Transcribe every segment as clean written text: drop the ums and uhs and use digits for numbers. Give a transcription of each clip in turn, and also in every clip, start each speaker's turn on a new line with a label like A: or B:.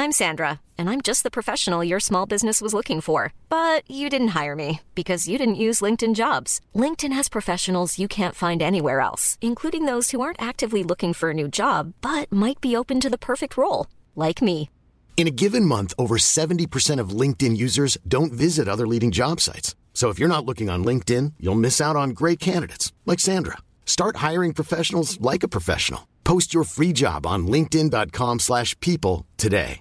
A: I'm Sandra, and I'm just the professional your small business was looking for. But you didn't hire me because you didn't use LinkedIn Jobs. LinkedIn has professionals you can't find anywhere else, including those who aren't actively looking for a new job, but might be open to the perfect role, like me.
B: In a given month, over 70% of LinkedIn users don't visit other leading job sites. So if you're not looking on LinkedIn, you'll miss out on great candidates like Sandra. Start hiring professionals like a professional. Post your free job on linkedin.com/people today.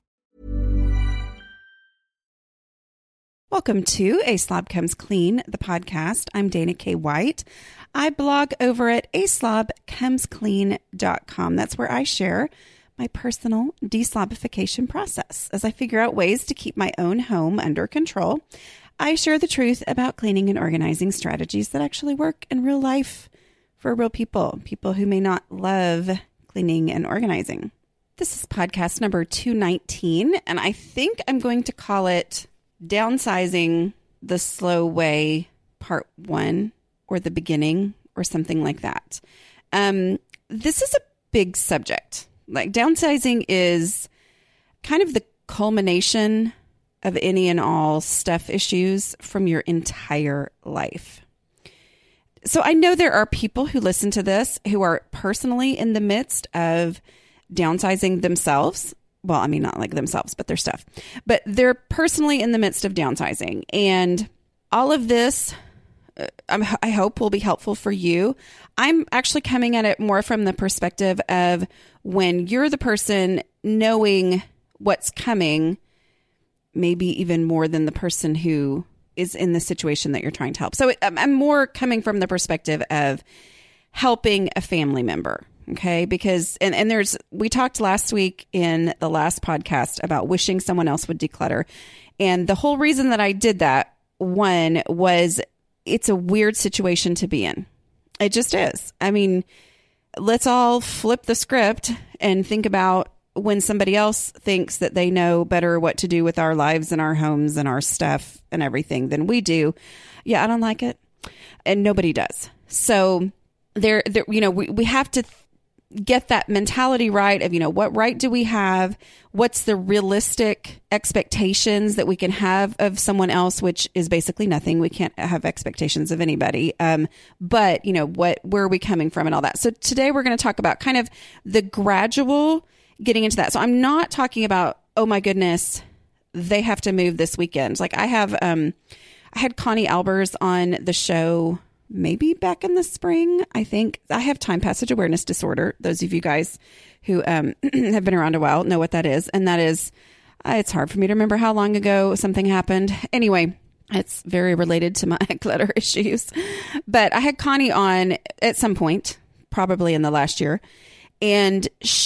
C: Welcome to A Slob Comes Clean, the podcast. I'm Dana K. White. I blog over at aslobcomesclean.com. That's where I share my personal deslobification process. As I figure out ways to keep my own home under control, I share the truth about cleaning and organizing strategies that actually work in real life for real people who may not love cleaning and organizing. This is podcast number 219, and I think I'm going to call it Downsizing the Slow Way Part 1 or the beginning or something like that. This is a big subject. Like, downsizing is kind of the culmination of any and all stuff issues from your entire life. So I know there are people who listen to this who are personally in the midst of downsizing themselves. Well, I mean, not like themselves, but their stuff. But they're personally in the midst of downsizing. And all of this, I hope, will be helpful for you. I'm actually coming at it more from the perspective of when you're the person knowing what's coming, maybe even more than the person who is in the situation that you're trying to help. So I'm more coming from the perspective of helping a family member. Okay. Because, and we talked last week in the last podcast about wishing someone else would declutter. And the whole reason that I did that, one, was it's a weird situation to be in. It just is. I mean, let's all flip the script and think about when somebody else thinks that they know better what to do with our lives and our homes and our stuff and everything than we do. Yeah, I don't like it. And nobody does. So we have to get that mentality right of, what right do we have? What's the realistic expectations that we can have of someone else, which is basically nothing. We can't have expectations of anybody. But where are we coming from and all that? So today we're going to talk about kind of the gradual getting into that. So I'm not talking about, oh my goodness, they have to move this weekend. Like I had Connie Albers on the show maybe back in the spring. I think I have time passage awareness disorder. Those of you guys who have been around a while know what that is. And that is, it's hard for me to remember how long ago something happened. Anyway, it's very related to my clutter issues. But I had Connie on at some point, probably in the last year. And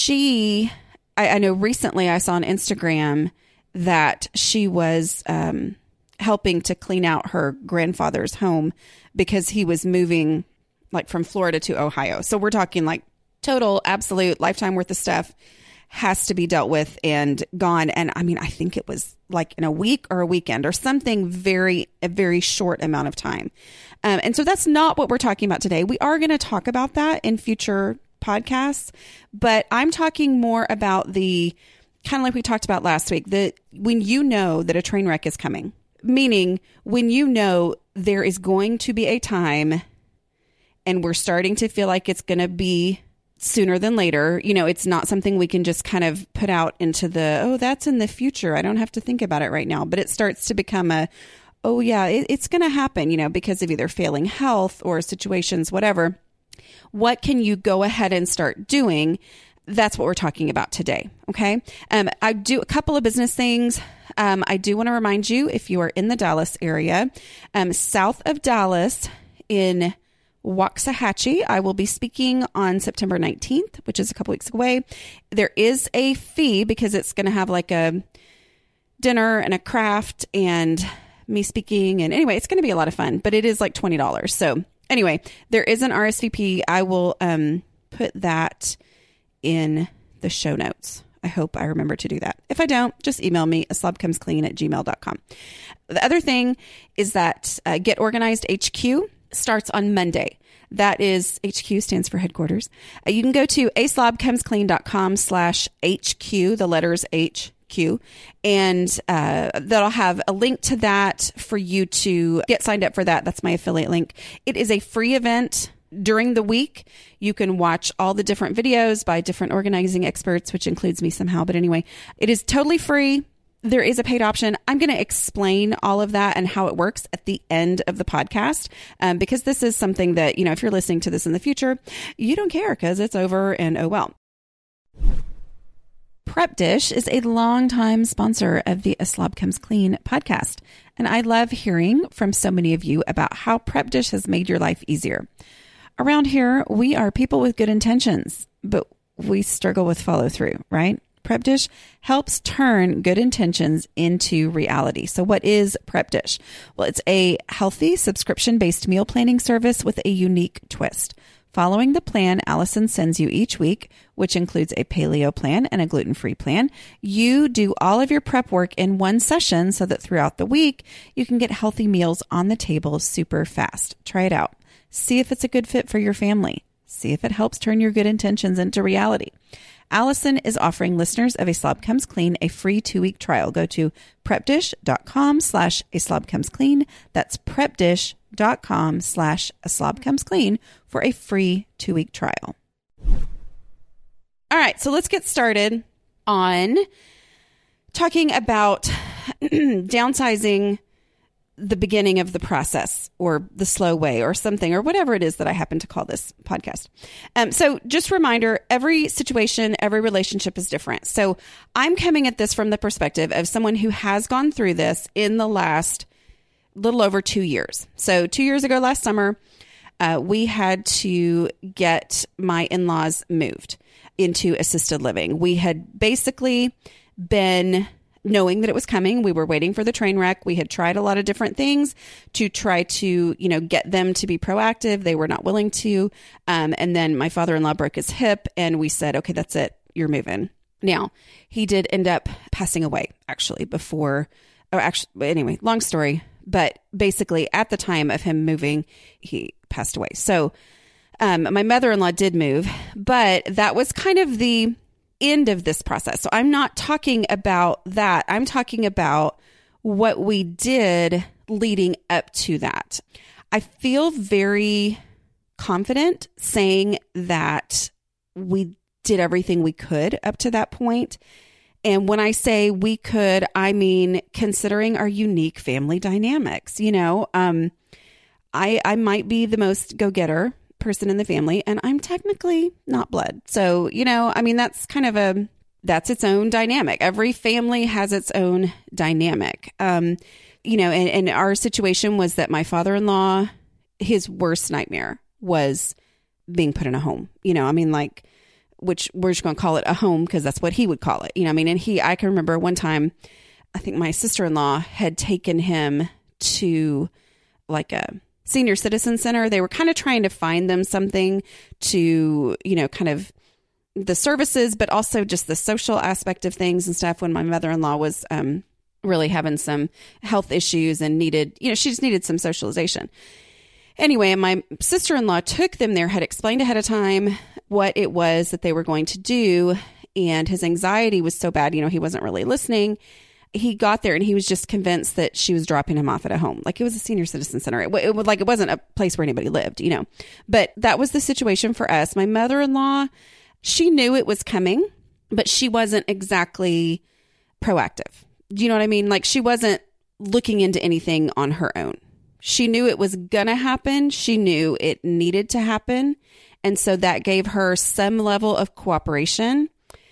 C: I know recently I saw on Instagram that she was helping to clean out her grandfather's home because he was moving like from Florida to Ohio. So we're talking like total, absolute lifetime worth of stuff has to be dealt with and gone. And I mean, I think it was like in a week or a weekend or something a very short amount of time. And so that's not what we're talking about today. We are going to talk about that in future podcasts, but I'm talking more about the kind of like we talked about last week, that when you know that a train wreck is coming, meaning when you know there is going to be a time and we're starting to feel like it's going to be sooner than later, it's not something we can just kind of put out into that's in the future. I don't have to think about it right now, but it starts to become it's going to happen, because of either failing health or situations, whatever. What can you go ahead and start doing? That's what we're talking about today. Okay. I do a couple of business things. I do want to remind you, if you are in the Dallas area, south of Dallas in Waxahachie, I will be speaking on September 19th, which is a couple weeks away. There is a fee because it's going to have like a dinner and a craft and me speaking. And anyway, it's going to be a lot of fun, but it is like $20. So anyway, there is an RSVP. I will put that in the show notes. I hope I remember to do that. If I don't, just email me, aslobcomesclean@gmail.com. The other thing is that Get Organized HQ starts on Monday. That is, HQ stands for headquarters. You can go to aslobcomesclean.com/HQ, the letters HQ. Q, and that'll have a link to that for you to get signed up for that. That's my affiliate link. It is a free event. During the week, you can watch all the different videos by different organizing experts, which includes me somehow. But anyway, it is totally free. There is a paid option. I'm going to explain all of that and how it works at the end of the podcast, because this is something that, if you're listening to this in the future, you don't care because it's over and oh well. Prep Dish is a longtime sponsor of the A Slob Comes Clean podcast, and I love hearing from so many of you about how Prep Dish has made your life easier. Around here, we are people with good intentions, but we struggle with follow through, right? Prep Dish helps turn good intentions into reality. So what is Prep Dish? Well, it's a healthy subscription-based meal planning service with a unique twist. Following the plan Allison sends you each week, which includes a paleo plan and a gluten-free plan, you do all of your prep work in one session so that throughout the week, you can get healthy meals on the table super fast. Try it out. See if it's a good fit for your family. See if it helps turn your good intentions into reality. Allison is offering listeners of A Slob Comes Clean a free 2-week trial. Go to prepdish.com/A Slob Comes Clean. That's prepdish.com/A Slob Comes Clean for a free 2-week trial. All right, so let's get started on talking about downsizing the beginning of the process, or the slow way, or something, or whatever it is that I happen to call this podcast. So just a reminder, every situation, every relationship is different. So I'm coming at this from the perspective of someone who has gone through this in the last little over 2 years. So 2 years ago, last summer, we had to get my in-laws moved into assisted living. We had basically been knowing that it was coming. We were waiting for the train wreck. We had tried a lot of different things to try to, get them to be proactive. They were not willing to. And then my father-in-law broke his hip and we said, okay, that's it. You're moving. Now, he did end up passing away anyway, long story. But basically at the time of him moving, he passed away. So my mother-in-law did move, but that was kind of the end of this process. So I'm not talking about that. I'm talking about what we did leading up to that. I feel very confident saying that we did everything we could up to that point. And when I say we could, I mean, considering our unique family dynamics, I might be the most go-getter person in the family, and I'm technically not blood. So, that's its own dynamic. Every family has its own dynamic. And our situation was that my father-in-law, his worst nightmare was being put in a home, which we're just going to call it a home because that's what he would call it. And I can remember one time, I think my sister-in-law had taken him to like a senior citizen center. They were kind of trying to find them something to, kind of the services, but also just the social aspect of things and stuff when my mother-in-law was really having some health issues and needed, she just needed some socialization. Anyway, my sister-in-law took them there, had explained ahead of time what it was that they were going to do. And his anxiety was so bad, he wasn't really listening. He got there and he was just convinced that she was dropping him off at a home. Like it was a senior citizen center. It wasn't a place where anybody lived, but that was the situation for us. My mother-in-law, she knew it was coming, but she wasn't exactly proactive. Do you know what I mean? Like she wasn't looking into anything on her own. She knew it was going to happen. She knew it needed to happen. And so that gave her some level of cooperation.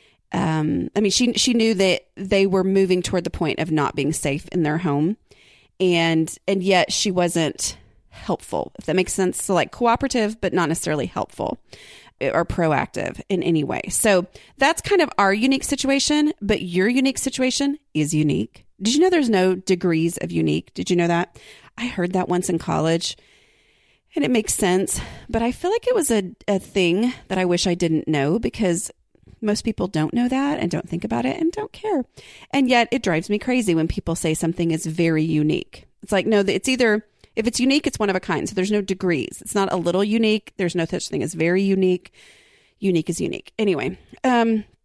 C: She knew that they were moving toward the point of not being safe in their home. And yet she wasn't helpful, if that makes sense. So like cooperative, but not necessarily helpful or proactive in any way. So that's kind of our unique situation, but your unique situation is unique. Did you know there's no degrees of unique? Did you know that? I heard that once in college and it makes sense, but I feel like it was a thing that I wish I didn't know because most people don't know that and don't think about it and don't care. And yet it drives me crazy when people say something is very unique. It's like, no, it's either, if it's unique, it's one of a kind. So there's no degrees. It's not a little unique. There's no such thing as very unique. Unique is unique. Anyway,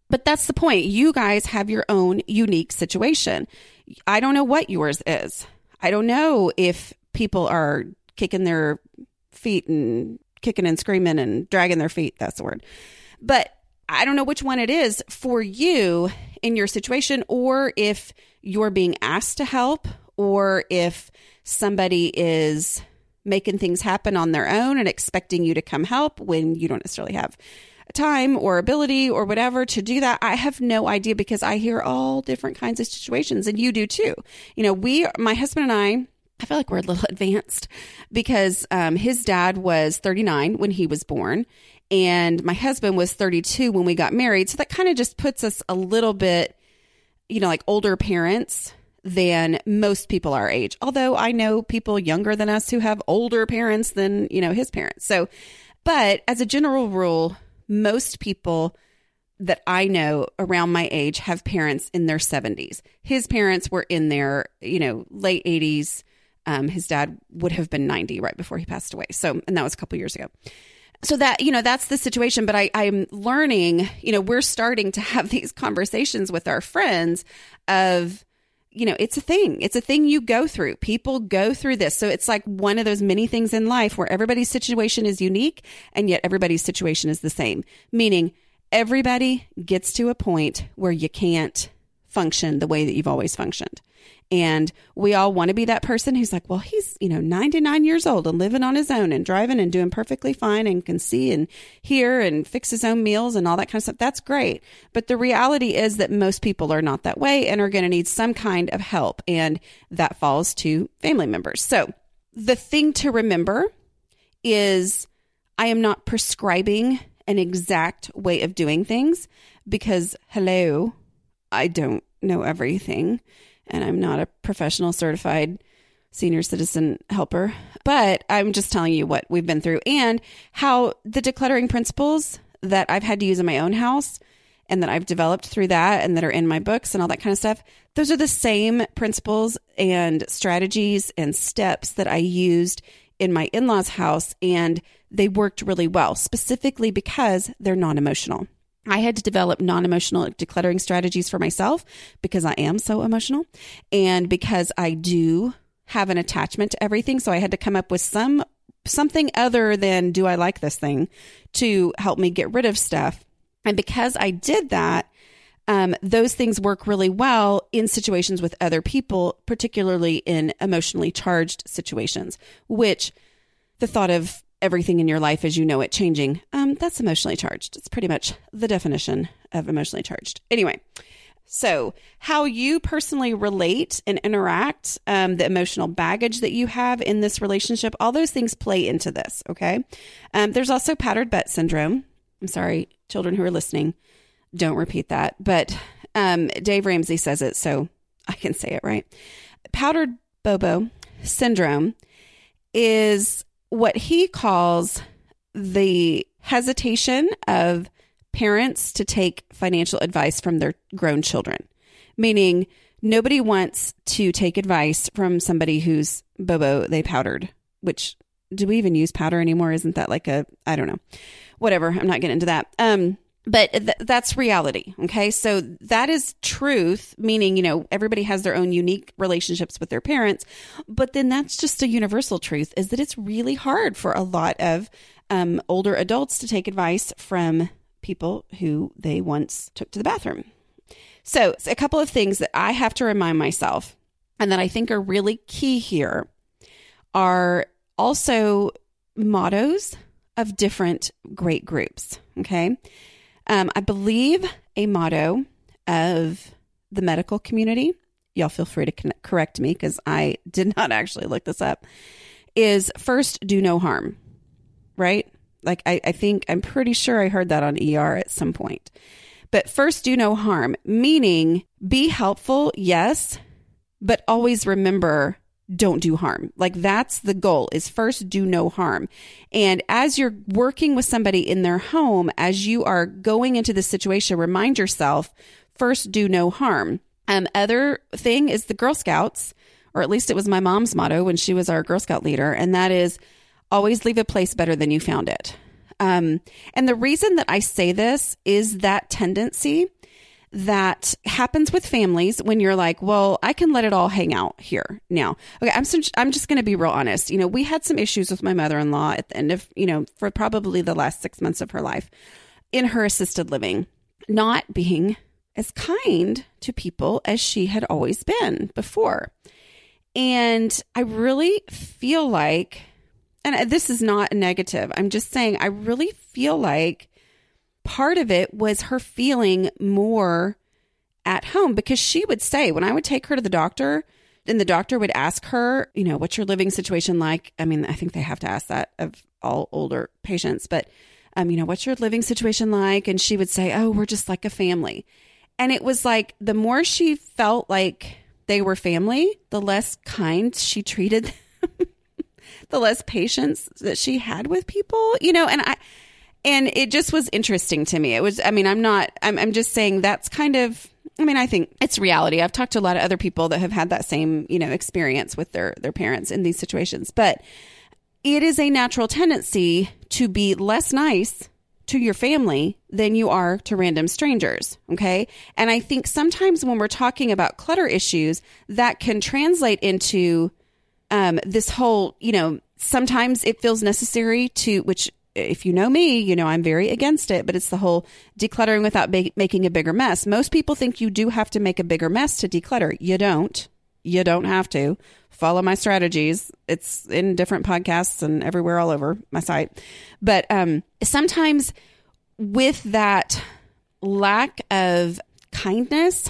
C: But that's the point. You guys have your own unique situation. I don't know what yours is. I don't know if people are kicking their feet and kicking and screaming and dragging their feet. That's the word. But I don't know which one it is for you in your situation, or if you're being asked to help, or if somebody is making things happen on their own and expecting you to come help when you don't necessarily have time or ability or whatever to do that. I have no idea, because I hear all different kinds of situations, and you do too. You know, my husband and I feel like we're a little advanced, because his dad was 39 when he was born, and my husband was 32 when we got married. So that kind of just puts us a little bit, you know, like older parents than most people our age. Although I know people younger than us who have older parents than, you know, his parents. So, but as a general rule, most people that I know around my age have parents in their 70s. His parents were in their, you know, late 80s. His dad would have been 90 right before he passed away. So, and that was a couple years ago. So that, you know, that's the situation. But I'm learning, you know, we're starting to have these conversations with our friends of, you know, it's a thing. It's a thing you go through. People go through this. So it's like one of those many things in life where everybody's situation is unique, and yet everybody's situation is the same. Meaning everybody gets to a point where you can't function the way that you've always functioned. And we all want to be that person who's like, well, he's, you know, 99 years old and living on his own and driving and doing perfectly fine and can see and hear and fix his own meals and all that kind of stuff. That's great. But the reality is that most people are not that way and are going to need some kind of help. And that falls to family members. So the thing to remember is I am not prescribing an exact way of doing things, because, hello, I don't know everything. And I'm not a professional certified senior citizen helper, but I'm just telling you what we've been through and how the decluttering principles that I've had to use in my own house and that I've developed through that and that are in my books and all that kind of stuff. Those are the same principles and strategies and steps that I used in my in-laws' house, and they worked really well, specifically because they're non-emotional. I had to develop non-emotional decluttering strategies for myself because I am so emotional, and because I do have an attachment to everything. So I had to come up with something other than, do I like this thing, to help me get rid of stuff. And because I did that, those things work really well in situations with other people, particularly in emotionally charged situations, which the thought of everything in your life as you know it changing, that's emotionally charged. It's pretty much the definition of emotionally charged. Anyway, so how you personally relate and interact, the emotional baggage that you have in this relationship, all those things play into this, okay? There's also powdered butt syndrome. I'm sorry, children who are listening, don't repeat that. But Dave Ramsey says it, so I can say it, right? Powdered bobo syndrome is what he calls the hesitation of parents to take financial advice from their grown children, meaning nobody wants to take advice from somebody who's bobo, they powdered, which, do we even use powder anymore? Isn't that like I don't know, whatever. I'm not getting into that. But that's reality. Okay. So that is truth, meaning, you know, everybody has their own unique relationships with their parents. But then that's just a universal truth, is that it's really hard for a lot of older adults to take advice from people who they once took to the bathroom. So a couple of things that I have to remind myself and that I think are really key here are also mottos of different great groups. Okay. I believe a motto of the medical community, y'all feel free to correct me because I did not actually look this up, is first, do no harm, right? Like I'm pretty sure I heard that on ER at some point. But first, do no harm, meaning be helpful, yes, but always remember, don't do harm. Like that's the goal, is first do no harm. And as you're working with somebody in their home, as you are going into the situation, remind yourself, first do no harm. Other thing is the Girl Scouts, or at least it was my mom's motto when she was our Girl Scout leader. And that is always leave a place better than you found it. And the reason that I say this is that tendency that happens with families when you're like, well, I can let it all hang out here now. Okay, I'm just going to be real honest. We had some issues with my mother-in-law at the end of, for probably the last 6 months of her life in her assisted living, not being as kind to people as she had always been before. And I really feel like, and this is not a negative, I'm just saying, I really feel like part of it was her feeling more at home, because she would say, when I would take her to the doctor and the doctor would ask her, what's your living situation like? I mean, I think they have to ask that of all older patients, but, what's your living situation like? And she would say, oh, we're just like a family. And it was like, the more she felt like they were family, the less kind she treated them, the less patience that she had with people, and it just was interesting to me. It was, I'm just saying that's kind of, I think it's reality. I've talked to a lot of other people that have had that same, experience with their parents in these situations, but it is a natural tendency to be less nice to your family than you are to random strangers. Okay. And I think sometimes when we're talking about clutter issues, that can translate into this whole, sometimes it feels necessary to, which if you know me, I'm very against it, but it's the whole decluttering without making a bigger mess. Most people think you do have to make a bigger mess to declutter. You don't. You don't have to. Follow my strategies. It's in different podcasts and everywhere all over my site. But sometimes with that lack of kindness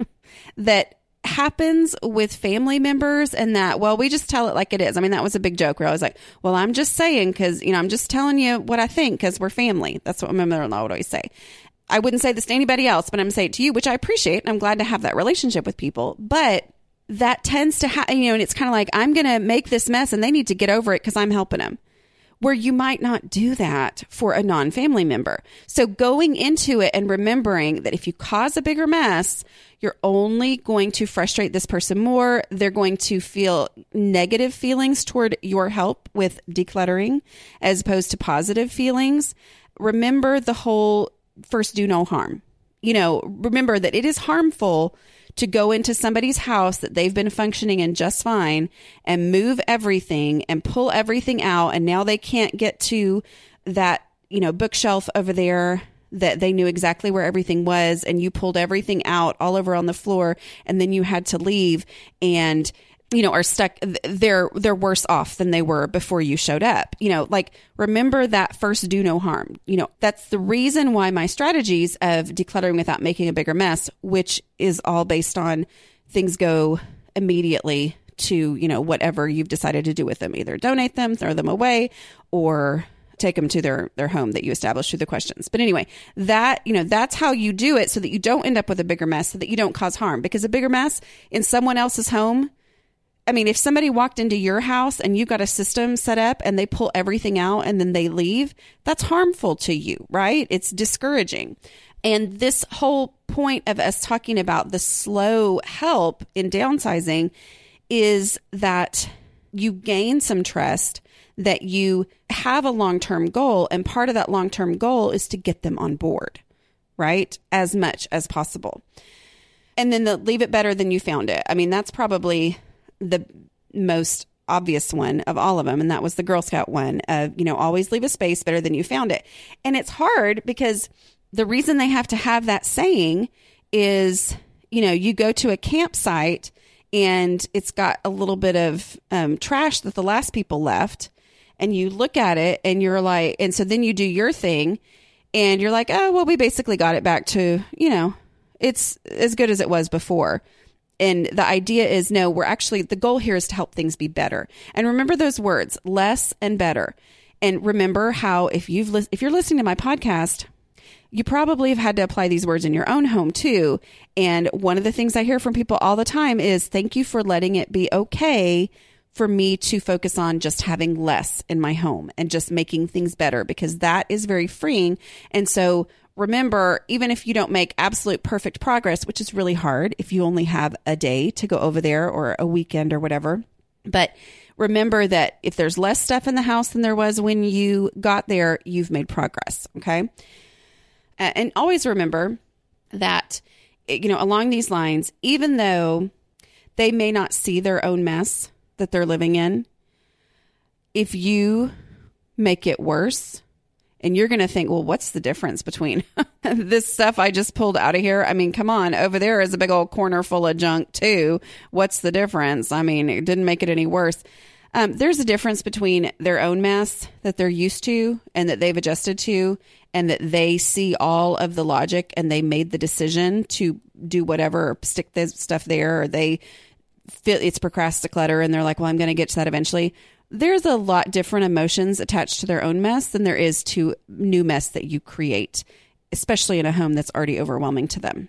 C: that happens with family members, and that, well, we just tell it like it is. That was a big joke where I was like, well, I'm just saying, because, I'm just telling you what I think because we're family. That's what my mother-in-law would always say. I wouldn't say this to anybody else, but I'm saying it to you, which I appreciate. I'm glad to have that relationship with people. But that tends to happen, and it's kind of like, I'm going to make this mess and they need to get over it because I'm helping them. Where you might not do that for a non-family member. So going into it and remembering that if you cause a bigger mess, you're only going to frustrate this person more. They're going to feel negative feelings toward your help with decluttering as opposed to positive feelings. Remember the whole first do no harm. Remember that it is harmful to go into somebody's house that they've been functioning in just fine and move everything and pull everything out. And now they can't get to that, bookshelf over there that they knew exactly where everything was. And you pulled everything out all over on the floor, and then you had to leave and, are stuck. They're worse off than they were before you showed up. Remember that first do no harm. That's the reason why my strategies of decluttering without making a bigger mess, which is all based on things go immediately to, whatever you've decided to do with them, either donate them, throw them away, or take them to their home that you established through the questions. But anyway, that's how you do it so that you don't end up with a bigger mess, so that you don't cause harm, because a bigger mess in someone else's home, if somebody walked into your house and you got a system set up and they pull everything out and then they leave, that's harmful to you, right? It's discouraging. And this whole point of us talking about the slow help in downsizing is that you gain some trust, that you have a long-term goal. And part of that long-term goal is to get them on board, right? As much as possible. And then leave it better than you found it. That's probably the most obvious one of all of them. And that was the Girl Scout one of, always leave a space better than you found it. And it's hard because the reason they have to have that saying is, you go to a campsite and it's got a little bit of trash that the last people left, and you look at it and you're like, and so then you do your thing and you're like, oh, well, we basically got it back to, it's as good as it was before. And the idea is, no, the goal here is to help things be better. And remember those words, less and better. And remember how if you're listening to my podcast, you probably have had to apply these words in your own home too. And one of the things I hear from people all the time is, thank you for letting it be okay for me to focus on just having less in my home and just making things better, because that is very freeing. And so remember, even if you don't make absolute perfect progress, which is really hard if you only have a day to go over there or a weekend or whatever, but remember that if there's less stuff in the house than there was when you got there, you've made progress. Okay. And always remember that along these lines, even though they may not see their own mess that they're living in, if you make it worse, and you're going to think, well, what's the difference between this stuff I just pulled out of here? I mean, come on, over there is a big old corner full of junk too. What's the difference? I mean, it didn't make it any worse. There's a difference between their own mess that they're used to and that they've adjusted to, and that they see all of the logic and they made the decision to do whatever, stick this stuff there, or they feel it's procrastinator and they're like, well, I'm going to get to that eventually. There's a lot different emotions attached to their own mess than there is to new mess that you create, especially in a home that's already overwhelming to them.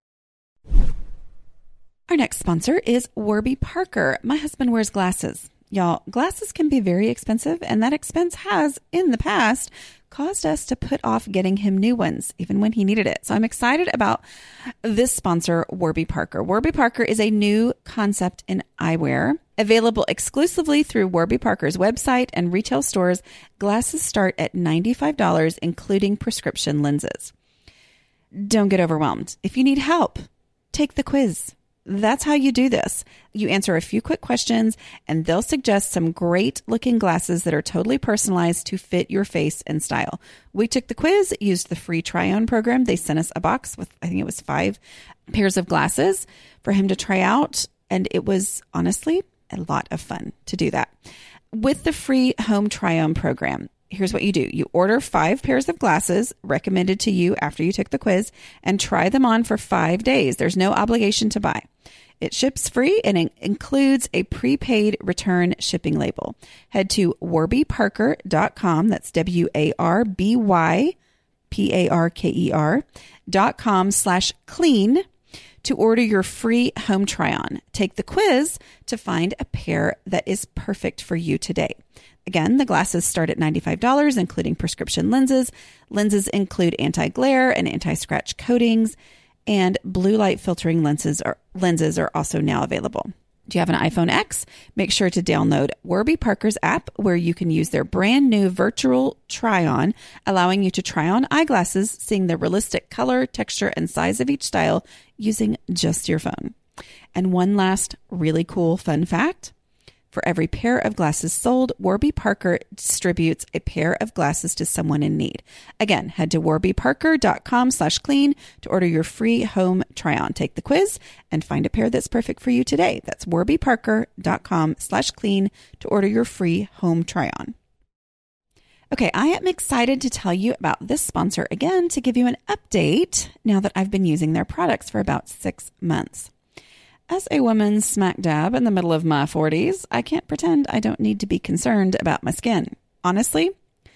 C: Our next sponsor is Warby Parker. My husband wears glasses. Y'all, glasses can be very expensive, and that expense has, in the past, caused us to put off getting him new ones, even when he needed it. So I'm excited about this sponsor, Warby Parker. Warby Parker is a new concept in eyewear. Available exclusively through Warby Parker's website and retail stores, glasses start at $95, including prescription lenses. Don't get overwhelmed. If you need help, take the quiz. That's how you do this. You answer a few quick questions, and they'll suggest some great looking glasses that are totally personalized to fit your face and style. We took the quiz, used the free try-on program. They sent us a box with, I think it was 5 pairs of glasses for him to try out. And it was honestly a lot of fun to do that. With the free home try-on program, here's what you do. You order 5 pairs of glasses recommended to you after you took the quiz and try them on for 5 days. There's no obligation to buy. It ships free and it includes a prepaid return shipping label. Head to warbyparker.com. That's WARBYPARKER.com/clean to order your free home try-on. Take the quiz to find a pair that is perfect for you today. Again, the glasses start at $95, including prescription lenses. Lenses include anti-glare and anti-scratch coatings, and blue light filtering lenses are also now available. Do you have an iPhone X? Make sure to download Warby Parker's app, where you can use their brand new virtual try-on, allowing you to try on eyeglasses, seeing the realistic color, texture, and size of each style using just your phone. And one last really cool fun fact. For every pair of glasses sold, Warby Parker distributes a pair of glasses to someone in need. Again, head to warbyparker.com/clean to order your free home try-on. Take the quiz and find a pair that's perfect for you today. That's warbyparker.com/clean to order your free home try-on. Okay, I am excited to tell you about this sponsor again to give you an update now that I've been using their products for about 6 months. As a woman smack dab in the middle of my 40s, I can't pretend I don't need to be concerned about my skin. Honestly,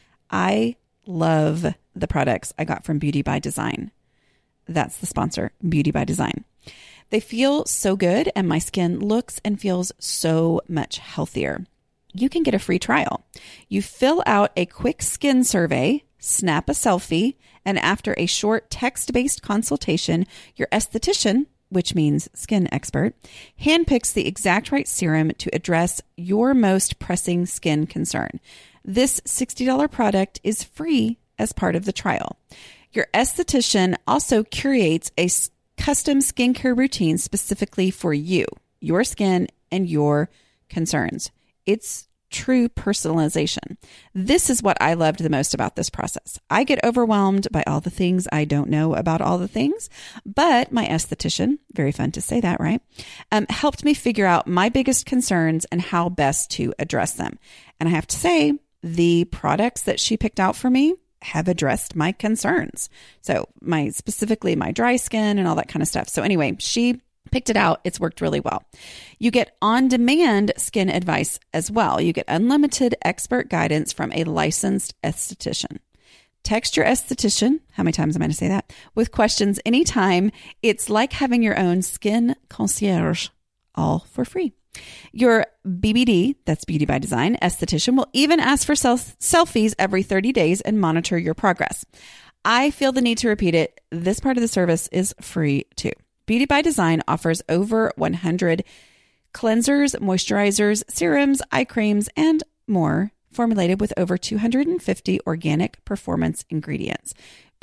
C: I love the products I got from Beauty by Design. That's the sponsor, Beauty by Design. They feel so good, and my skin looks and feels so much healthier. You can get a free trial. You fill out a quick skin survey, snap a selfie, and after a short text-based consultation, your esthetician, which means skin expert, handpicks the exact right serum to address your most pressing skin concern. This $60 product is free as part of the trial. Your esthetician also curates a custom skincare routine specifically for you, your skin, and your concerns. It's true personalization. This is what I loved the most about this process. I get overwhelmed by all the things I don't know about all the things, but my esthetician, very fun to say that, right? Helped me figure out my biggest concerns and how best to address them. And I have to say, the products that she picked out for me have addressed my concerns. So specifically my dry skin and all that kind of stuff. So anyway, she picked it out. It's worked really well. You get on-demand skin advice as well. You get unlimited expert guidance from a licensed esthetician. Text your esthetician, how many times am I going to say that, with questions anytime. It's like having your own skin concierge, all for free. Your BBD, that's Beauty by Design, esthetician will even ask for selfies every 30 days and monitor your progress. I feel the need to repeat it. This part of the service is free too. Beauty by Design offers over 100 cleansers, moisturizers, serums, eye creams, and more, formulated with over 250 organic performance ingredients.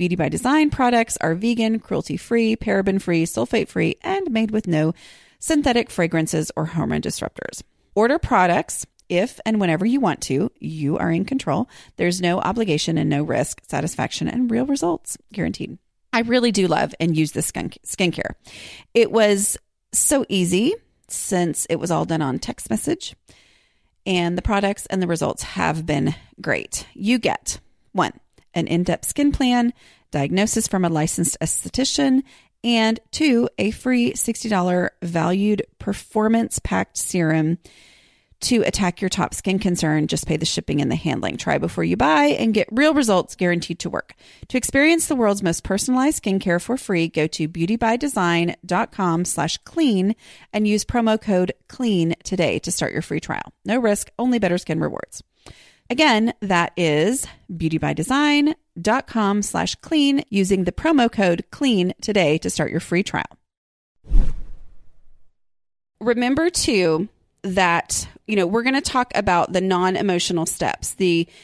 C: Beauty by Design products are vegan, cruelty-free, paraben-free, sulfate-free, and made with no synthetic fragrances or hormone disruptors. Order products if and whenever you want to. You are in control. There's no obligation and no risk, satisfaction, and real results guaranteed. I really do love and use this skincare. It was so easy since it was all done on text message, and the products and the results have been great. You get 1, an in-depth skin plan, diagnosis from a licensed esthetician, and 2, a free $60 valued performance-packed serum to attack your top skin concern. Just pay the shipping and the handling. Try before you buy and get real results guaranteed to work. To experience the world's most personalized skincare for free, go to beautybydesign.com/clean and use promo code CLEAN today to start your free trial. No risk, only better skin rewards. Again, that is beautybydesign.com/clean using the promo code CLEAN today to start your free trial. Remember too, that, we're going to talk about the non-emotional steps.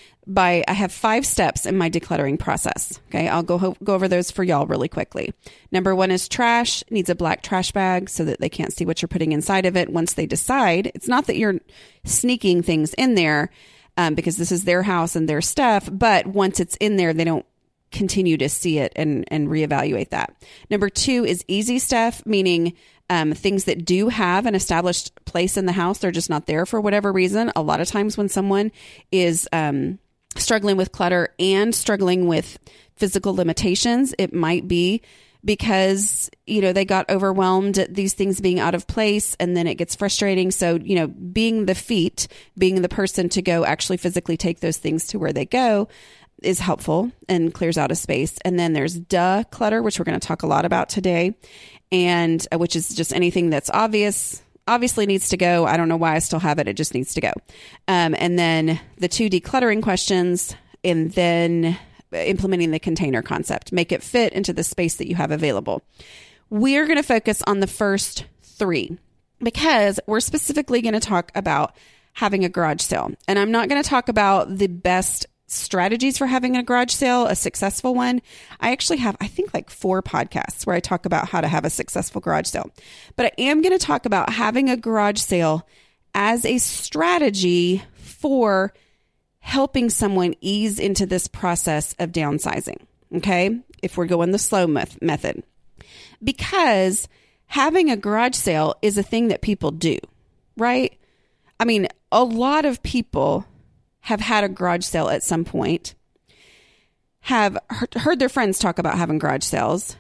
C: I have 5 steps in my decluttering process. Okay. I'll go over those for y'all really quickly. Number 1 is trash. Needs a black trash bag so that they can't see what you're putting inside of it. Once they decide, it's not that you're sneaking things in there, because this is their house and their stuff. But once it's in there, they don't continue to see it and reevaluate that. Number 2 is easy stuff, meaning things that do have an established place in the house. They're just not there for whatever reason. A lot of times when someone is struggling with clutter and struggling with physical limitations, it might be because, they got overwhelmed at these things being out of place, and then it gets frustrating. So, being the feet, being the person to go actually physically take those things to where they go is helpful and clears out a space. And then there's clutter, which we're going to talk a lot about today, and which is just anything that's obviously needs to go. I don't know why I still have it. It just needs to go. And then the 2 decluttering questions, and then implementing the container concept. Make it fit into the space that you have available. We're going to focus on the first 3 because we're specifically going to talk about having a garage sale. And I'm not going to talk about the best strategies for having a garage sale, a successful one. I actually have, I think, like 4 podcasts where I talk about how to have a successful garage sale. But I am going to talk about having a garage sale as a strategy for helping someone ease into this process of downsizing. Okay. If we're going the slow method, because having a garage sale is a thing that people do, right? I mean, a lot of people have had a garage sale at some point, have heard their friends talk about having garage sales,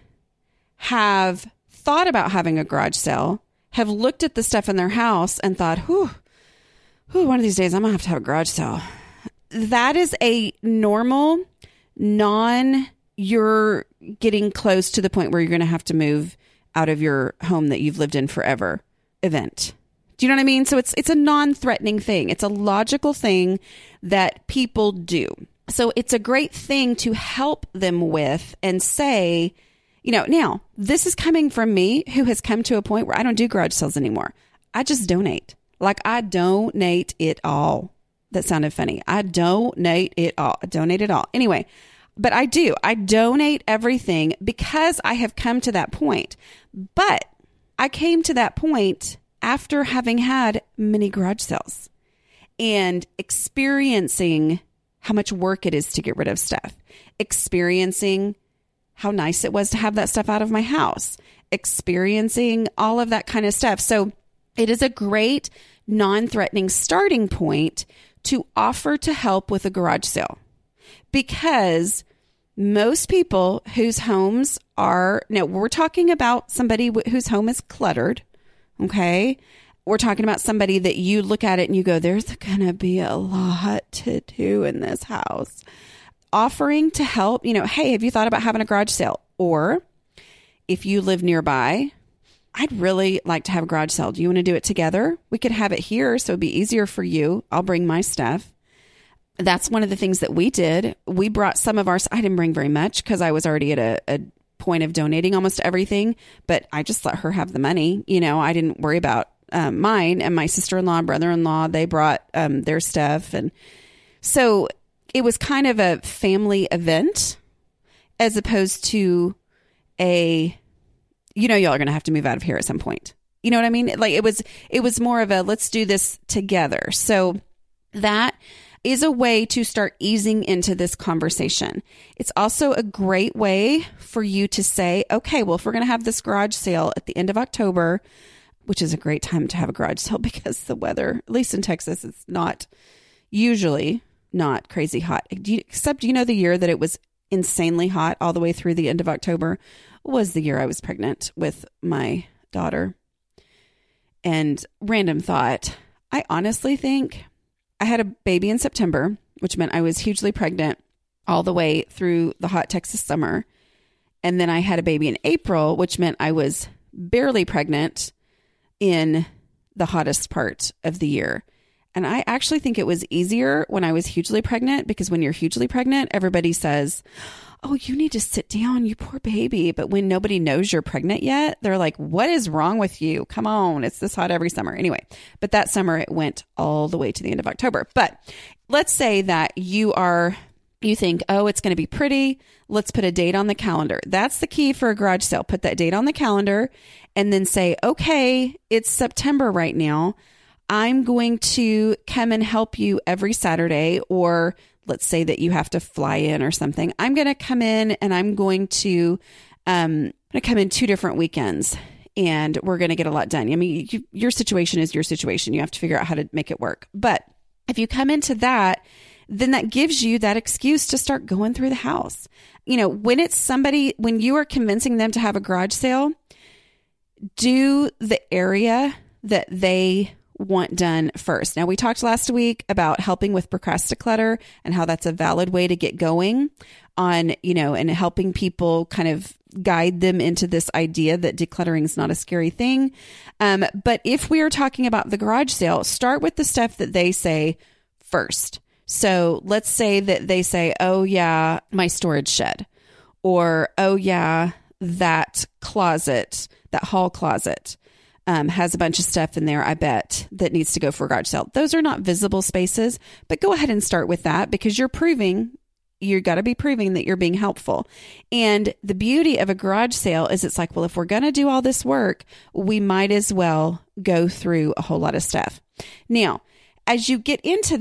C: have thought about having a garage sale, have looked at the stuff in their house and thought, whew, one of these days I'm going to have a garage sale. That is a normal, you're getting close to the point where you're going to have to move out of your home that you've lived in forever event. Do you know what I mean? So it's a non-threatening thing. It's a logical thing that people do. So it's a great thing to help them with and say, now this is coming from me who has come to a point where I don't do garage sales anymore. I just donate. Like I donate it all. That sounded funny. I donate it all. I donate it all. Anyway, but I do. I donate everything because I have come to that point. But I came to that point after having had many garage sales and experiencing how much work it is to get rid of stuff, experiencing how nice it was to have that stuff out of my house, experiencing all of that kind of stuff. So it is a great non-threatening starting point to offer to help with a garage sale, because most people whose homes are, now we're talking about somebody whose home is cluttered. Okay. We're talking about somebody that you look at it and you go, there's going to be a lot to do in this house. Offering to help, hey, have you thought about having a garage sale? Or if you live nearby, I'd really like to have a garage sale. Do you want to do it together? We could have it here, so it'd be easier for you. I'll bring my stuff. That's one of the things that we did. We brought some of our, I didn't bring very much because I was already at a point of donating almost everything, but I just let her have the money. I didn't worry about mine, and my sister-in-law and brother-in-law, they brought their stuff. And so it was kind of a family event. as opposed to y'all are going to have to move out of here at some point. You know what I mean? Like it was more of a, let's do this together. So that is a way to start easing into this conversation. It's also a great way for you to say, okay, well, if we're going to have this garage sale at the end of October, which is a great time to have a garage sale because the weather, at least in Texas, it's usually not crazy hot. Except, the year that it was insanely hot all the way through the end of October was the year I was pregnant with my daughter. And random thought, I honestly think I had a baby in September, which meant I was hugely pregnant all the way through the hot Texas summer. And then I had a baby in April, which meant I was barely pregnant in the hottest part of the year. And I actually think it was easier when I was hugely pregnant, because when you're hugely pregnant, everybody says, oh, you need to sit down, you poor baby. But when nobody knows you're pregnant yet, they're like, what is wrong with you? Come on, it's this hot every summer. Anyway, but that summer it went all the way to the end of October. But let's say that you think, oh, it's going to be pretty. Let's put a date on the calendar. That's the key for a garage sale. Put that date on the calendar and then say, okay, it's September right now. I'm going to come and help you every Saturday, or let's say that you have to fly in or something. I'm going to come in and I'm going to come in 2 different weekends and we're going to get a lot done. I mean, your situation is your situation. You have to figure out how to make it work. But if you come into that, then that gives you that excuse to start going through the house. When you are convincing them to have a garage sale, do the area that they want done first. Now, we talked last week about helping with procrastinator and how that's a valid way to get going on, and helping people kind of guide them into this idea that decluttering is not a scary thing. But if we are talking about the garage sale, start with the stuff that they say first. So let's say that they say, oh yeah, my storage shed, or, oh yeah, that closet, that hall closet, has a bunch of stuff in there, I bet, that needs to go for a garage sale. Those are not visible spaces, but go ahead and start with that, because you got to be proving that you're being helpful. And the beauty of a garage sale is it's like, well, if we're going to do all this work, we might as well go through a whole lot of stuff. Now, as you get into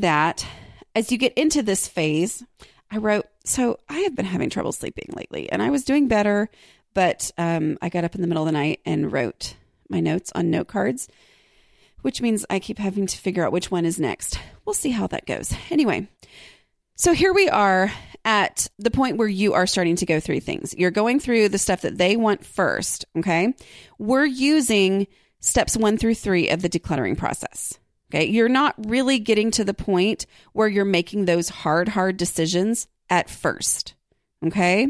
C: this phase, I wrote, so I have been having trouble sleeping lately, and I was doing better, but I got up in the middle of the night and wrote my notes on note cards, which means I keep having to figure out which one is next. We'll see how that goes. Anyway, so here we are at the point where you are starting to go through things. You're going through the stuff that they want first, okay? We're using steps 1 through 3 of the decluttering process, okay? You're not really getting to the point where you're making those hard decisions at first, okay?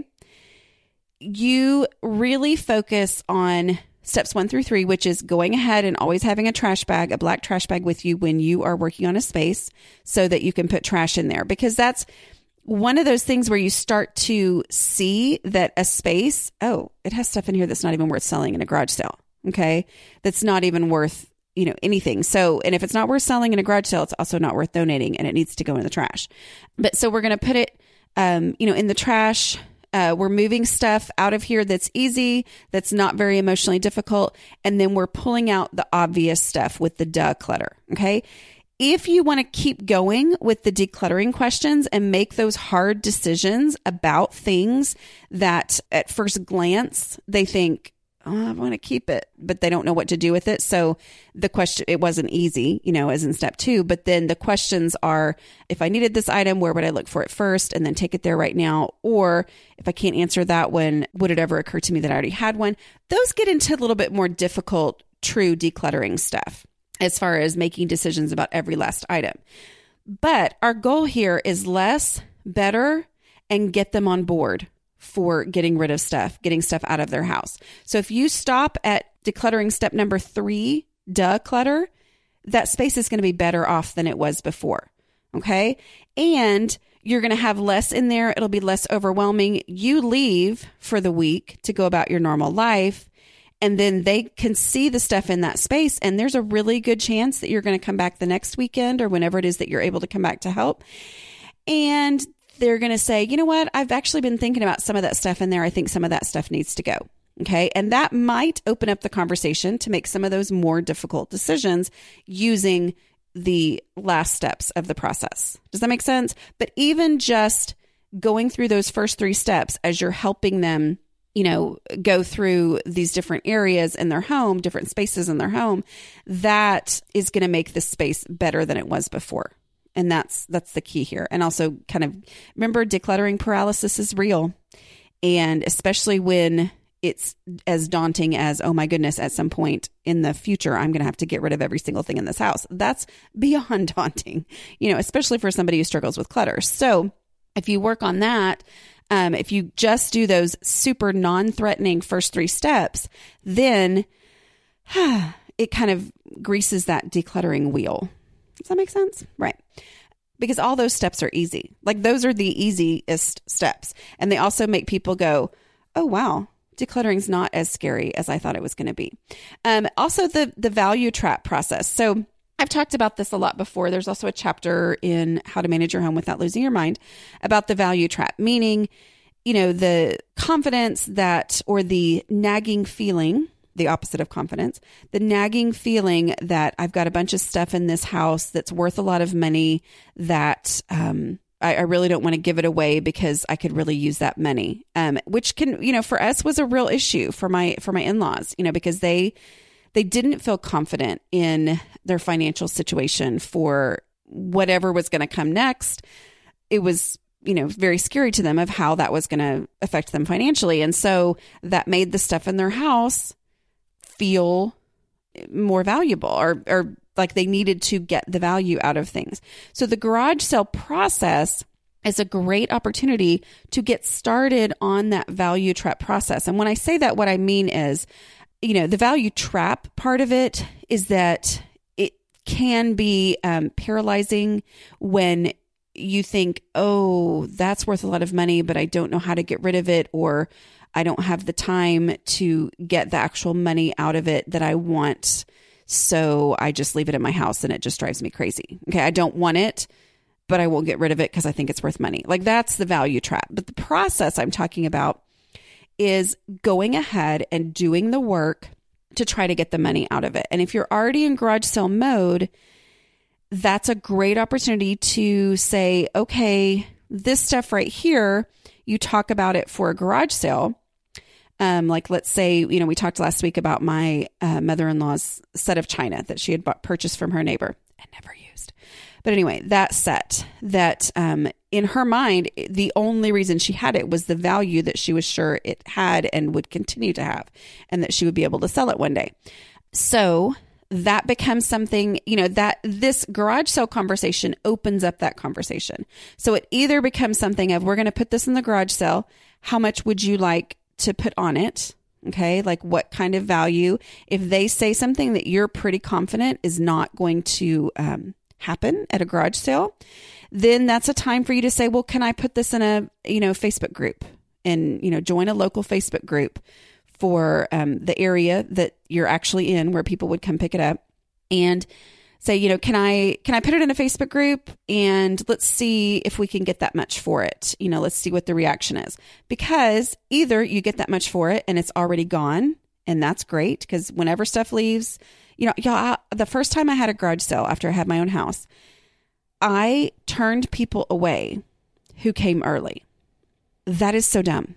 C: You really focus on steps 1 through 3, which is going ahead and always having a black trash bag with you when you are working on a space so that you can put trash in there. Because that's one of those things where you start to see that a space, oh, it has stuff in here that's not even worth selling in a garage sale. Okay. That's not even worth, anything. So, and if it's not worth selling in a garage sale, it's also not worth donating and it needs to go in the trash. But so we're going to put it, in the trash. We're moving stuff out of here that's easy, that's not very emotionally difficult. And then we're pulling out the obvious stuff with the clutter. Okay. If you want to keep going with the decluttering questions and make those hard decisions about things that at first glance, they think, oh, I want to keep it, but they don't know what to do with it. So the question, it wasn't easy, as in step 2, but then the questions are, if I needed this item, where would I look for it first and then take it there right now? Or if I can't answer that one, would it ever occur to me that I already had one? Those get into a little bit more difficult, true decluttering stuff as far as making decisions about every last item. But our goal here is less, better, and get them on board for getting rid of stuff, getting stuff out of their house. So if you stop at decluttering step number 3, clutter, that space is going to be better off than it was before. Okay. And you're going to have less in there. It'll be less overwhelming. You leave for the week to go about your normal life, and then they can see the stuff in that space. And there's a really good chance that you're going to come back the next weekend or whenever it is that you're able to come back to help. And they're going to say, you know what? I've actually been thinking about some of that stuff in there. I think some of that stuff needs to go. Okay. And that might open up the conversation to make some of those more difficult decisions using the last steps of the process. Does that make sense? But even just going through those first 3 steps as you're helping them, go through these different areas in their home, different spaces in their home, that is going to make the space better than it was before. And that's the key here. And also kind of remember, decluttering paralysis is real. And especially when it's as daunting as, oh my goodness, at some point in the future, I'm going to have to get rid of every single thing in this house. That's beyond daunting, especially for somebody who struggles with clutter. So if you work on that, if you just do those super non-threatening first 3 steps, then it kind of greases that decluttering wheel. Does that make sense? Right. Because all those steps are easy. Like those are the easiest steps. And they also make people go, oh, wow, decluttering is not as scary as I thought it was going to be. Also the value trap process. So I've talked about this a lot before. There's also a chapter in How to Manage Your Home Without Losing Your Mind about the value trap, meaning, the confidence that, or the nagging feeling, the opposite of confidence, the nagging feeling that I've got a bunch of stuff in this house that's worth a lot of money that I really don't want to give it away because I could really use that money, which can, for us was a real issue for my in-laws, because they didn't feel confident in their financial situation for whatever was going to come next. It was, very scary to them of how that was going to affect them financially. And so that made the stuff in their house feel more valuable or like they needed to get the value out of things. So the garage sale process is a great opportunity to get started on that value trap process. And when I say that, what I mean is, the value trap part of it is that it can be paralyzing when you think, oh, that's worth a lot of money, but I don't know how to get rid of it, or I don't have the time to get the actual money out of it that I want. So I just leave it in my house and it just drives me crazy. Okay. I don't want it, but I won't get rid of it because I think it's worth money. Like that's the value trap. But the process I'm talking about is going ahead and doing the work to try to get the money out of it. And if you're already in garage sale mode, that's a great opportunity to say, okay, this stuff right here, you talk about it for a garage sale. Like let's say, we talked last week about my mother-in-law's set of china that she had purchased from her neighbor and never used. But anyway, that set that in her mind, the only reason she had it was the value that she was sure it had and would continue to have, and that she would be able to sell it one day. So that becomes something, that this garage sale conversation opens up that conversation. So it either becomes something of, we're going to put this in the garage sale. How much would you like to put on it? Okay. Like what kind of value? If they say something that you're pretty confident is not going to happen at a garage sale, then that's a time for you to say, well, can I put this in a, Facebook group and, join a local Facebook group for the area that you're actually in where people would come pick it up, and say, can I put it in a Facebook group and let's see if we can get that much for it. Let's see what the reaction is, because either you get that much for it and it's already gone, and that's great, because whenever stuff leaves, y'all, the first time I had a garage sale after I had my own house, I turned people away who came early. That is so dumb.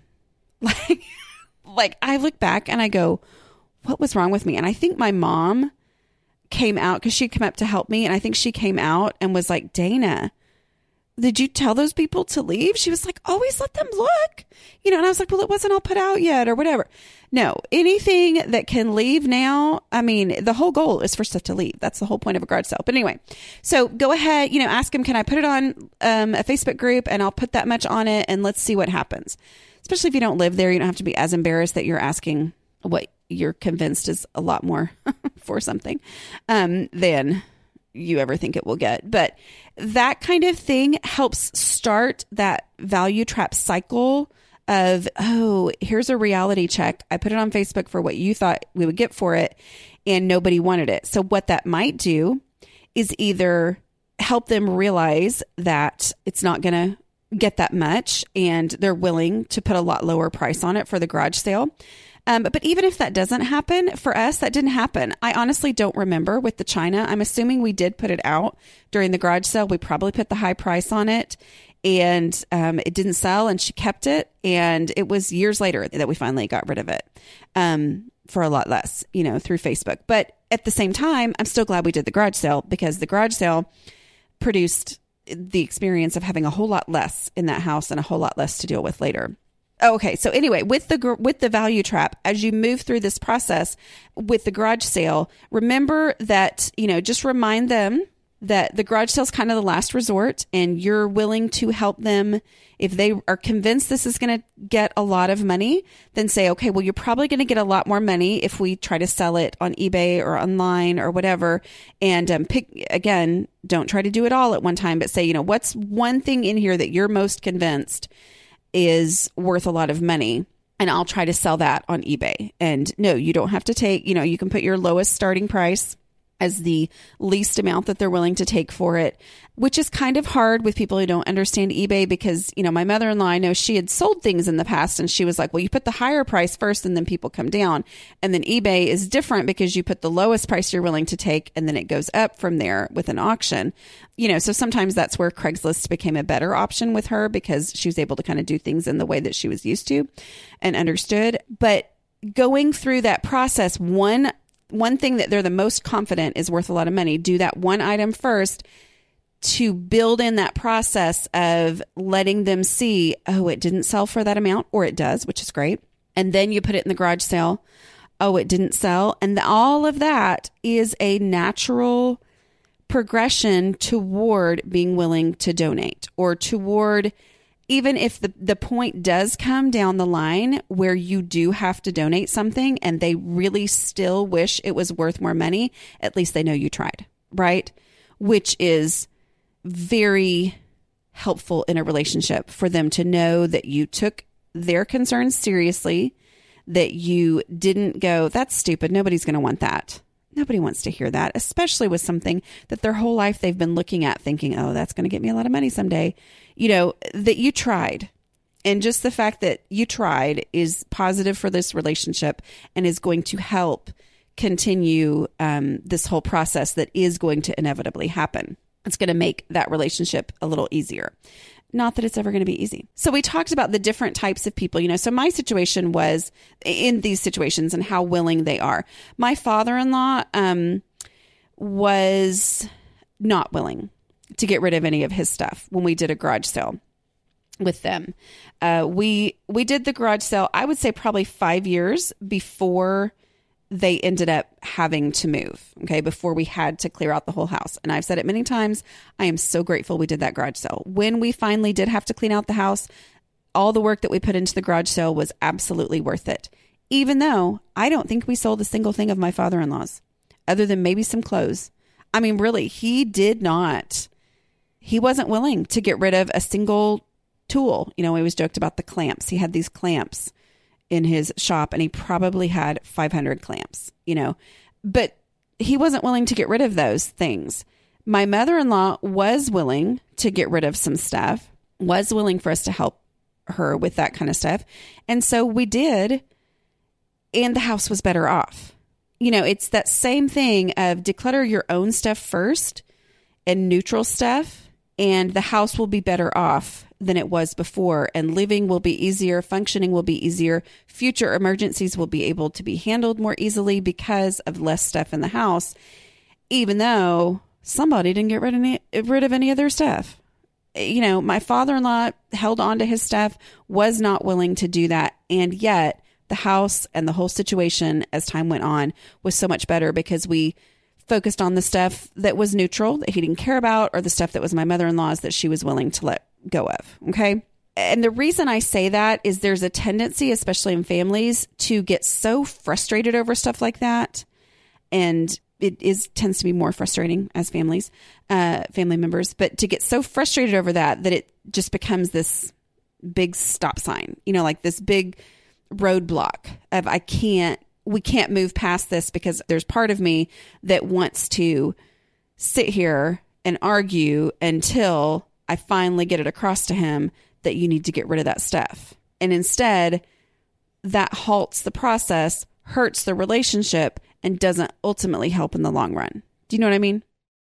C: Like I look back and I go, what was wrong with me? And I think my mom came out because she'd come up to help me. And I think she came out and was like, Dana, did you tell those people to leave? She was like, always let them look, and I was like, well, it wasn't all put out yet or whatever. No, anything that can leave now. I mean, the whole goal is for stuff to leave. That's the whole point of a garage sale. But anyway, so go ahead, ask them, can I put it on a Facebook group, and I'll put that much on it, and let's see what happens. Especially if you don't live there, you don't have to be as embarrassed that you're asking what you're convinced is a lot more for something than you ever think it will get. But that kind of thing helps start that value trap cycle of, oh, here's a reality check. I put it on Facebook for what you thought we would get for it, and nobody wanted it. So what that might do is either help them realize that it's not going to get that much and they're willing to put a lot lower price on it for the garage sale. But even if that doesn't happen, for us, that didn't happen. I honestly don't remember with the china. I'm assuming we did put it out during the garage sale. We probably put the high price on it and it didn't sell and she kept it. And it was years later that we finally got rid of it for a lot less, through Facebook. But at the same time, I'm still glad we did the garage sale because the garage sale produced the experience of having a whole lot less in that house and a whole lot less to deal with later. Okay. So anyway, with the value trap, as you move through this process with the garage sale, remember that, just remind them that the garage sale is kind of the last resort and you're willing to help them. If they are convinced this is going to get a lot of money, then say, okay, well, you're probably going to get a lot more money if we try to sell it on eBay or online or whatever. And don't try to do it all at one time, but say, what's one thing in here that you're most convinced is worth a lot of money, and I'll try to sell that on eBay. And no, you don't have to take, you can put your lowest starting price as the least amount that they're willing to take for it, which is kind of hard with people who don't understand eBay because, my mother-in-law, I know she had sold things in the past and she was like, well, you put the higher price first and then people come down. And then eBay is different because you put the lowest price you're willing to take and then it goes up from there with an auction. So sometimes that's where Craigslist became a better option with her because she was able to kind of do things in the way that she was used to and understood. But going through that process, one thing that they're the most confident is worth a lot of money. Do that one item first to build in that process of letting them see, oh, it didn't sell for that amount, or it does, which is great. And then you put it in the garage sale. Oh, it didn't sell. And all of that is a natural progression toward being willing to donate or toward, even if the point does come down the line where you do have to donate something and they really still wish it was worth more money, at least they know you tried, right? Which is very helpful in a relationship for them to know that you took their concerns seriously, that you didn't go, that's stupid. Nobody's going to want that. Nobody wants to hear that, especially with something that their whole life they've been looking at thinking, oh, that's going to get me a lot of money someday. That you tried. And just the fact that you tried is positive for this relationship and is going to help continue this whole process that is going to inevitably happen. It's going to make that relationship a little easier. Not that it's ever going to be easy. So we talked about the different types of people, so my situation was in these situations and how willing they are. My father-in-law was not willing to get rid of any of his stuff when we did a garage sale with them. We did the garage sale, I would say probably 5 years before they ended up having to move, before we had to clear out the whole house. And I've said it many times, I am so grateful we did that garage sale. When we finally did have to clean out the house, all the work that we put into the garage sale was absolutely worth it. Even though I don't think we sold a single thing of my father-in-law's, other than maybe some clothes. I mean, really, he wasn't willing to get rid of a single tool. We always joked about the clamps. He had these clamps in his shop and he probably had 500 clamps, but he wasn't willing to get rid of those things. My mother-in-law was willing to get rid of some stuff, was willing for us to help her with that kind of stuff. And so we did, and the house was better off. It's that same thing of declutter your own stuff first and neutral stuff, and the house will be better off than it was before, and living will be easier, functioning will be easier, future emergencies will be able to be handled more easily because of less stuff in the house, even though somebody didn't get rid of any of their stuff. My father-in-law held on to his stuff, was not willing to do that, and yet the house and the whole situation as time went on was so much better because we focused on the stuff that was neutral, that he didn't care about, or the stuff that was my mother-in-law's that she was willing to let go of. Okay. And the reason I say that is there's a tendency, especially in families, to get so frustrated over stuff like that. And it tends to be more frustrating as family members, but to get so frustrated over that it just becomes this big stop sign, like this big roadblock of we can't move past this because there's part of me that wants to sit here and argue until I finally get it across to him that you need to get rid of that stuff. And instead, that halts the process, hurts the relationship, and doesn't ultimately help in the long run. Do you know what I mean?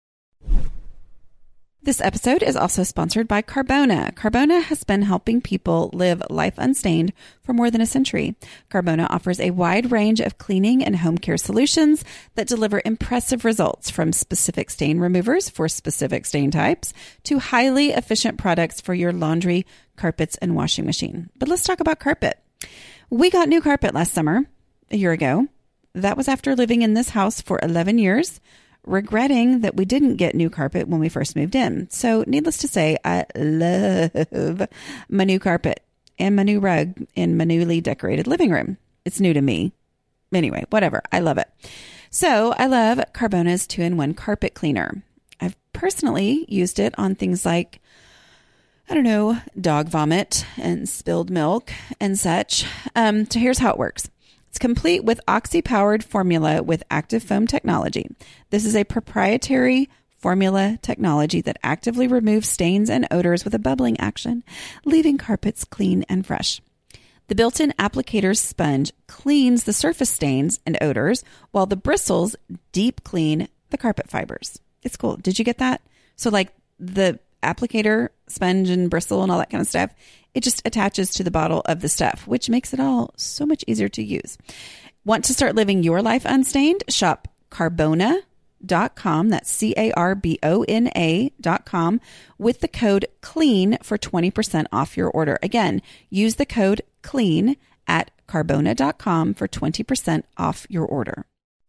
C: This episode is also sponsored by Carbona. Carbona has been helping people live life unstained for more than a century. Carbona offers a wide range of cleaning and home care solutions that deliver impressive results, from specific stain removers for specific stain types to highly efficient products for your laundry, carpets, and washing machine. But let's talk about carpet. We got new carpet last summer, a year ago. That was after living in this house for 11 years, regretting that we didn't get new carpet when we first moved in. So needless to say, I love my new carpet and my new rug in my newly decorated living room. It's new to me. Anyway, whatever. I love it. So I love Carbona's 2-in-1 carpet cleaner. I've personally used it on things like, I don't know, dog vomit and spilled milk and such. So here's how it works. It's complete with oxy-powered formula with active foam technology. This is a proprietary formula technology that actively removes stains and odors with a bubbling action, leaving carpets clean and fresh. The built-in applicator's sponge cleans the surface stains and odors, while the bristles deep clean the carpet fibers. It's cool. Did you get that? So like the applicator, sponge and bristle and all that kind of stuff, it just attaches to the bottle of the stuff, which makes it all so much easier to use. Want to start living your life unstained? Shop Carbona.com. That's Carbona.com with the code CLEAN for 20% off your order. Again, use the code CLEAN at Carbona.com for 20% off your order.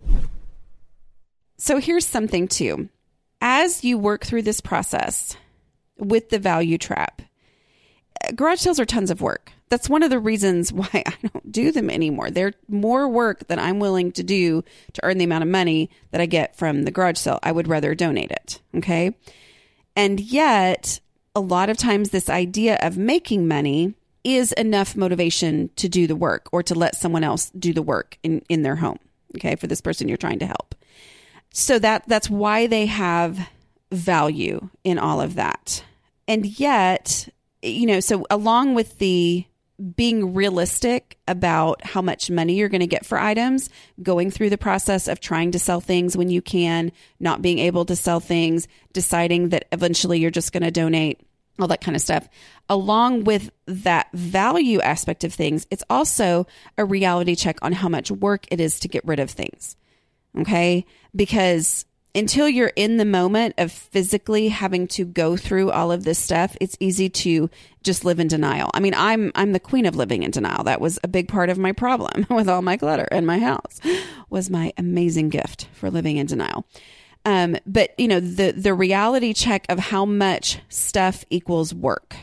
C: So here's something too. As you work through this process with the value trap, garage sales are tons of work. That's one of the reasons why I don't do them anymore. They're more work than I'm willing to do to earn the amount of money that I get from the garage sale. I would rather donate it. Okay. And yet, a lot of times this idea of making money is enough motivation to do the work or to let someone else do the work in their home. Okay. For this person you're trying to help. So that's why they have value in all of that. And yet, you know, so along with the being realistic about how much money you're going to get for items, going through the process of trying to sell things when you can, not being able to sell things, deciding that eventually you're just going to donate, all that kind of stuff. Along with that value aspect of things, it's also a reality check on how much work it is to get rid of things. Okay? Because until you're in the moment of physically having to go through all of this stuff, it's easy to just live in denial. I mean, I'm the queen of living in denial. That was a big part of my problem with all my clutter in my house, was my amazing gift for living in denial. But you know, the reality check of how much stuff equals work,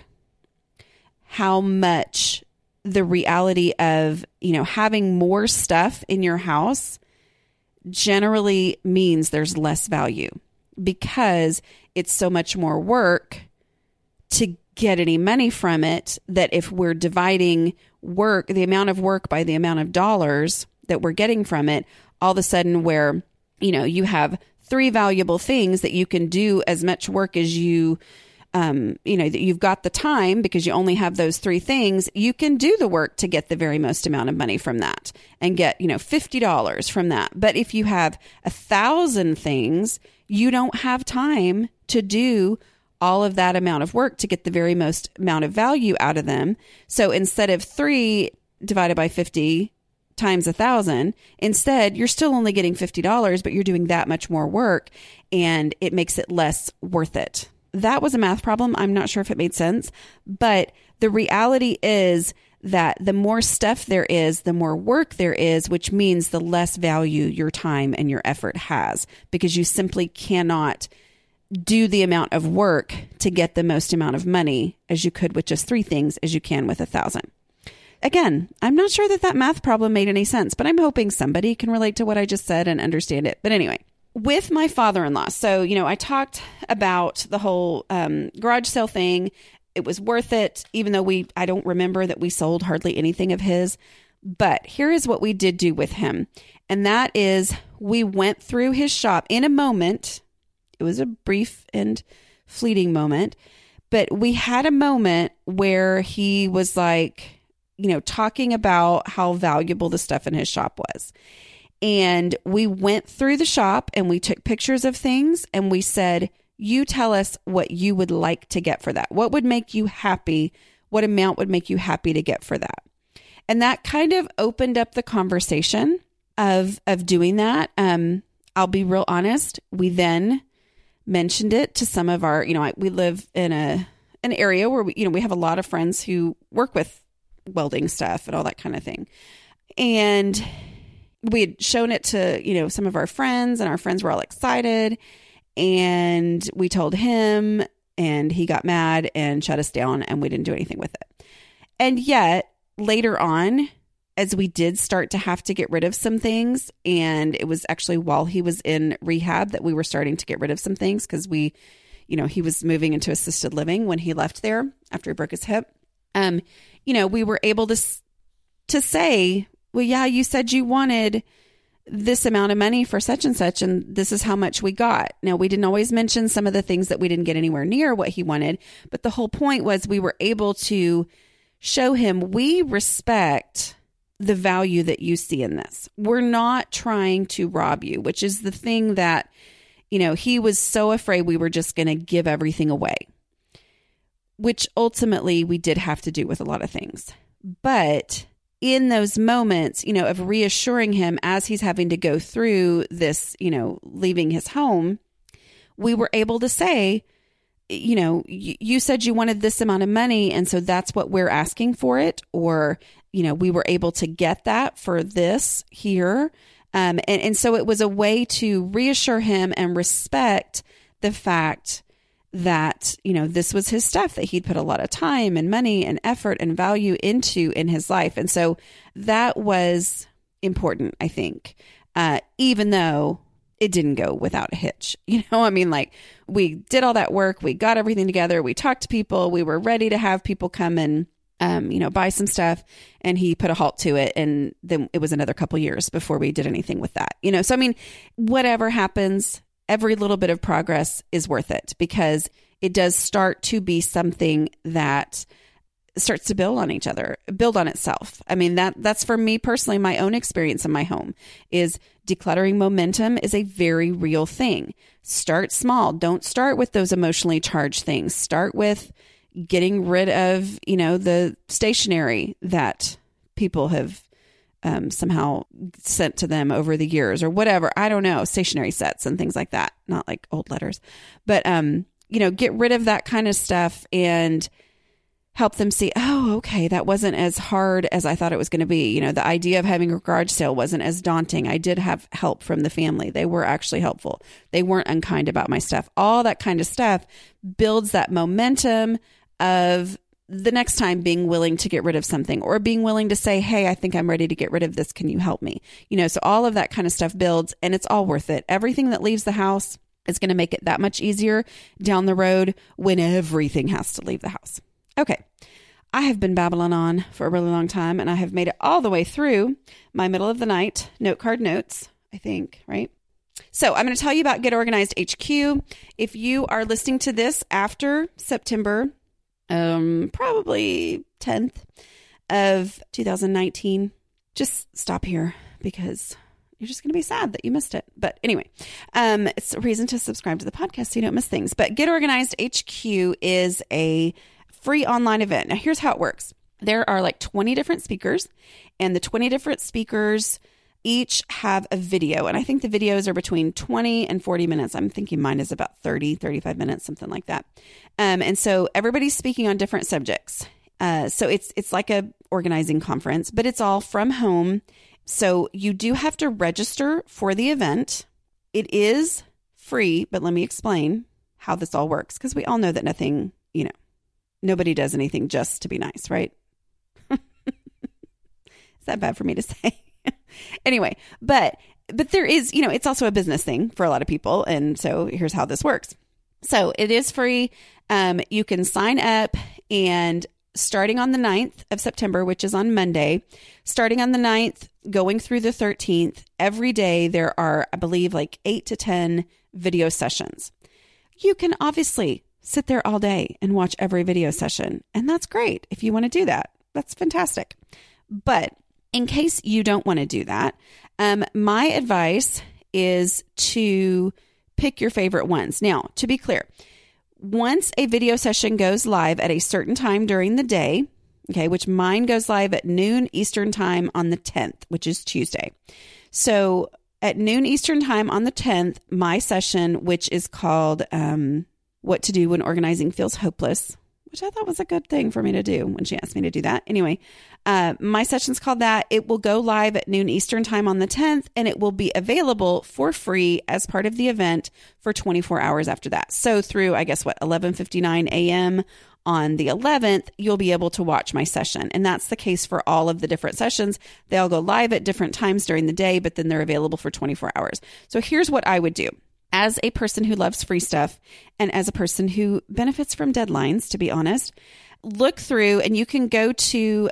C: how much the reality of, you know, having more stuff in your house generally means there's less value because it's so much more work to get any money from it, that if we're dividing work, the amount of work by the amount of dollars that we're getting from it, all of a sudden where, you know, you have 3 valuable things that you can do as much work as you know, that you've got the time because you only have those 3 things, you can do the work to get the very most amount of money from that and get, you know, $50 from that. But if you have 1,000 things, you don't have time to do all of that amount of work to get the very most amount of value out of them. So instead of 3 divided by 50 times 1,000, instead you're still only getting $50, but you're doing that much more work and it makes it less worth it. That was a math problem. I'm not sure if it made sense, but the reality is that the more stuff there is, the more work there is, which means the less value your time and your effort has, because you simply cannot do the amount of work to get the most amount of money as you could with just 3 things as you can with 1,000. Again, I'm not sure that math problem made any sense, but I'm hoping somebody can relate to what I just said and understand it. But anyway, with my father-in-law. So, you know, I talked about the whole garage sale thing. It was worth it, even though I don't remember that we sold hardly anything of his. But here is what we did do with him. And that is we went through his shop in a moment. It was a brief and fleeting moment. But we had a moment where he was like, talking about how valuable the stuff in his shop was. And we went through the shop and we took pictures of things and we said, you tell us what you would like to get for that. What would make you happy? What amount would make you happy to get for that? And that kind of opened up the conversation of doing that. I'll be real honest. We then mentioned it to some of our, we live in an area where we have a lot of friends who work with welding stuff and all that kind of thing. And we had shown it to, some of our friends, and our friends were all excited. And we told him, and he got mad and shut us down, and we didn't do anything with it. And yet later on, as we did start to have to get rid of some things, and it was actually while he was in rehab that we were starting to get rid of some things, because he was moving into assisted living when he left there after he broke his hip. We were able to say, well, yeah, you said you wanted this amount of money for such and such, and this is how much we got. Now, we didn't always mention some of the things that we didn't get anywhere near what he wanted, but the whole point was we were able to show him we respect the value that you see in this. We're not trying to rob you, which is the thing that, he was so afraid we were just going to give everything away, which ultimately we did have to do with a lot of things. But in those moments, of reassuring him as he's having to go through this, leaving his home, we were able to say, you said you wanted this amount of money, and so that's what we're asking for it. Or, we were able to get that for this here. And so it was a way to reassure him and respect the fact that, this was his stuff that he'd put a lot of time and money and effort and value into in his life. And so that was important, I think, even though it didn't go without a hitch. We did all that work. We got everything together. We talked to people. We were ready to have people come and, buy some stuff, and he put a halt to it. And then it was another couple years before we did anything with that, so, whatever happens, every little bit of progress is worth it, because it does start to be something that starts to build on itself. That's for me personally, my own experience in my home is decluttering momentum is a very real thing. Start small. Don't start with those emotionally charged things. Start with getting rid of, the stationery that people have somehow sent to them over the years or whatever. I don't know, stationery sets and things like that. Not like old letters, but, get rid of that kind of stuff and help them see, oh, okay, that wasn't as hard as I thought it was going to be. The idea of having a garage sale wasn't as daunting. I did have help from the family. They were actually helpful. They weren't unkind about my stuff. All that kind of stuff builds that momentum of the next time being willing to get rid of something, or being willing to say, hey, I think I'm ready to get rid of this. Can you help me? So all of that kind of stuff builds, and it's all worth it. Everything that leaves the house is going to make it that much easier down the road when everything has to leave the house. Okay. I have been babbling on for a really long time, and I have made it all the way through my middle of the night note card notes, I think, right? So I'm going to tell you about Get Organized HQ. If you are listening to this after September, probably 10th of 2019, just stop here, because you're just going to be sad that you missed it. But anyway, it's a reason to subscribe to the podcast so you don't miss things. But Get Organized HQ is a free online event. Now, here's how it works. There are like 20 different speakers, and the 20 different speakers each have a video. And I think the videos are between 20 and 40 minutes. I'm thinking mine is about 30, 35 minutes, something like that. And so everybody's speaking on different subjects. So it's like a organizing conference, but it's all from home. So you do have to register for the event. It is free, but let me explain how this all works, because we all know that nobody does anything just to be nice, right? Is that bad for me to say? Anyway, but there is, it's also a business thing for a lot of people. And so here's how this works. So it is free. You can sign up, and starting on the 9th of September, which is on Monday, starting on the 9th, going through the 13th, every day there are, I believe, like 8 to 10 video sessions. You can obviously sit there all day and watch every video session. And that's great. If you want to do that, that's fantastic. But in case you don't want to do that, my advice is to pick your favorite ones. Now, to be clear, once a video session goes live at a certain time during the day, okay, which mine goes live at noon Eastern time on the 10th, which is Tuesday. So at noon Eastern time on the 10th, my session, which is called What to Do When Organizing Feels Hopeless, which I thought was a good thing for me to do when she asked me to do that. Anyway, my session's called that. It will go live at noon Eastern time on the 10th, and it will be available for free as part of the event for 24 hours after that. So through, 11:59 a.m. on the 11th, you'll be able to watch my session. And that's the case for all of the different sessions. They all go live at different times during the day, but then they're available for 24 hours. So here's what I would do. As a person who loves free stuff and as a person who benefits from deadlines, to be honest, look through, and you can go to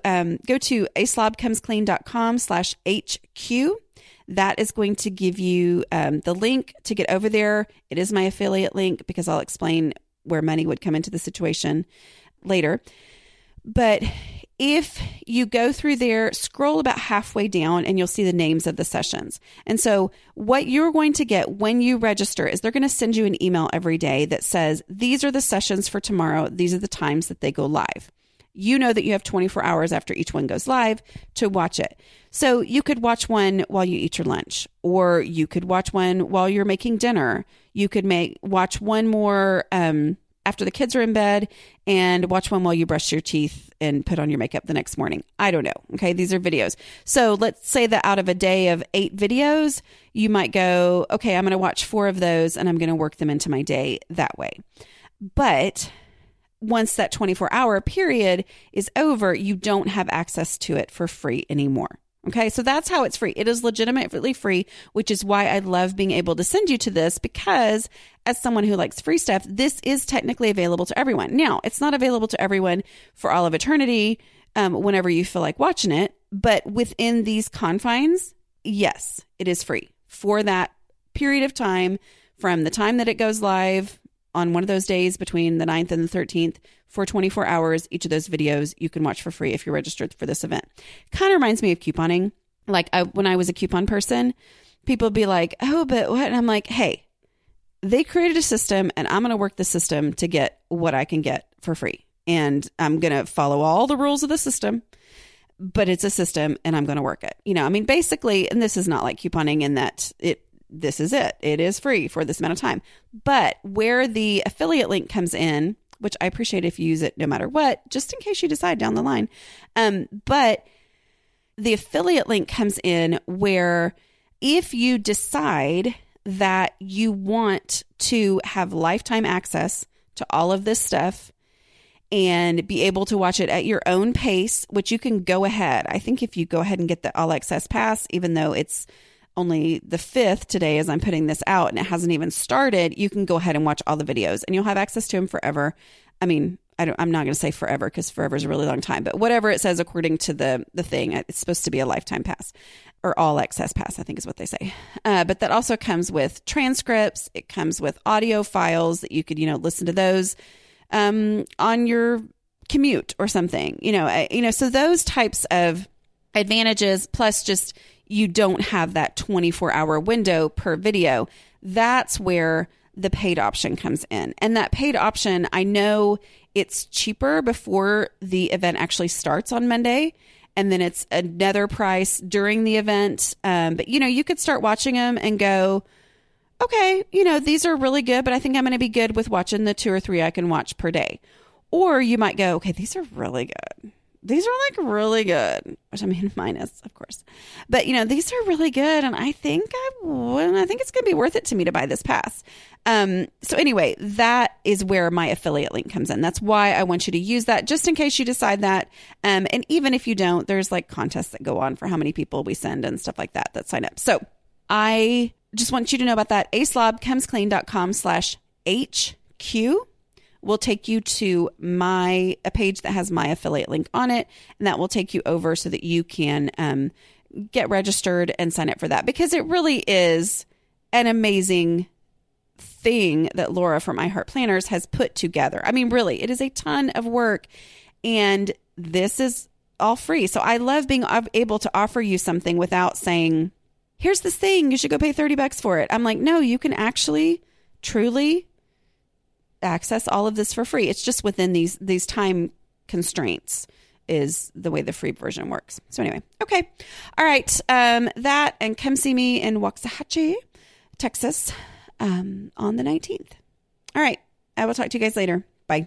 C: aslobcomesclean.com/HQ. That is going to give you the link to get over there. It is my affiliate link because I'll explain where money would come into the situation later. But if you go through there, scroll about halfway down and you'll see the names of the sessions. And so what you're going to get when you register is they're going to send you an email every day that says, these are the sessions for tomorrow. These are the times that they go live. You know that you have 24 hours after each one goes live to watch it. So you could watch one while you eat your lunch, or you could watch one while you're making dinner. You could watch one more after the kids are in bed, and watch one while you brush your teeth and put on your makeup the next morning. I don't know. Okay. These are videos. So let's say that out of a day of 8 videos, you might go, okay, I'm going to watch 4 of those and I'm going to work them into my day that way. But once that 24-hour period is over, you don't have access to it for free anymore. Okay, so that's how it's free. It is legitimately free, which is why I love being able to send you to this, because as someone who likes free stuff, this is technically available to everyone. Now, it's not available to everyone for all of eternity whenever you feel like watching it, but within these confines, yes, it is free for that period of time from the time that it goes live on one of those days between the 9th and the 13th for 24 hours. Each of those videos you can watch for free if you're registered for this event. Kind of reminds me of couponing. Like when I was a coupon person, people would be like, oh, but what? And I'm like, hey, they created a system and I'm going to work the system to get what I can get for free. And I'm going to follow all the rules of the system, but it's a system and I'm going to work it. Basically, and this is not like couponing in that this is it. It is free for this amount of time. But where the affiliate link comes in, which I appreciate if you use it no matter what, just in case you decide down the line. But the affiliate link comes in where if you decide that you want to have lifetime access to all of this stuff and be able to watch it at your own pace, which you can go ahead. I think if you go ahead and get the All Access Pass, even though it's only the 5th today as I'm putting this out and it hasn't even started, you can go ahead and watch all the videos and you'll have access to them forever. I'm not going to say forever because forever is a really long time, but whatever it says according to the thing, it's supposed to be a lifetime pass or all access pass, I think is what they say. But that also comes with transcripts. It comes with audio files that you could, listen to those on your commute or something, so those types of advantages, plus just you don't have that 24-hour window per video. That's where the paid option comes in. And that paid option, I know it's cheaper before the event actually starts on Monday. And then it's another price during the event. But, you could start watching them and go, okay, these are really good, but I think I'm going to be good with watching the 2 or 3 I can watch per day. Or you might go, okay, these are really good. These are really good, which minus, of course. But, these are really good. And I think it's going to be worth it to me to buy this pass. So anyway, that is where my affiliate link comes in. That's why I want you to use that just in case you decide that. And even if you don't, there's like contests that go on for how many people we send and stuff like that sign up. So I just want you to know about that. aslobcomesclean.com/HQ. will take you to a page that has my affiliate link on it. And that will take you over so that you can get registered and sign up for that, because it really is an amazing thing that Laura from I Heart Planners has put together. I mean, really, it is a ton of work, and this is all free. So I love being able to offer you something without saying, here's this thing, you should go pay $30 for it. I'm like, no, you can actually truly access all of this for free. It's just within these time constraints is the way the free version works. So anyway, okay. All right. That, and come see me in Waxahachie, Texas, on the 19th. All right. I will talk to you guys later. Bye.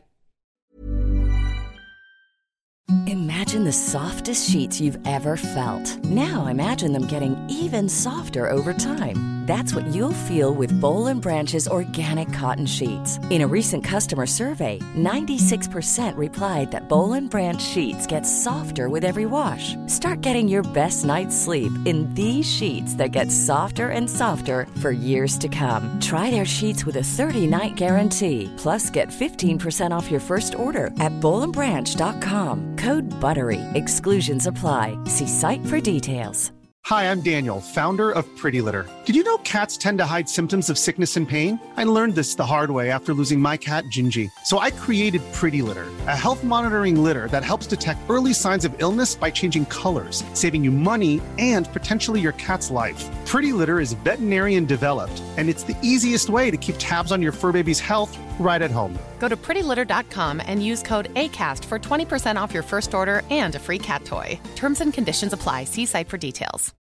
D: Imagine the softest sheets you've ever felt. Now imagine them getting even softer over time. That's what you'll feel with Boll & Branch's organic cotton sheets. In a recent customer survey, 96% replied that Boll & Branch sheets get softer with every wash. Start getting your best night's sleep in these sheets that get softer and softer for years to come. Try their sheets with a 30-night guarantee. Plus, get 15% off your first order at bollandbranch.com. Code BUTTERY. Exclusions apply. See site for details.
E: Hi, I'm Daniel, founder of Pretty Litter. Did you know cats tend to hide symptoms of sickness and pain? I learned this the hard way after losing my cat, Gingy. So I created Pretty Litter, a health monitoring litter that helps detect early signs of illness by changing colors, saving you money and potentially your cat's life. Pretty Litter is veterinarian developed, and it's the easiest way to keep tabs on your fur baby's health right at home.
F: Go to prettylitter.com and use code ACAST for 20% off your first order and a free cat toy. Terms and conditions apply. See site for details.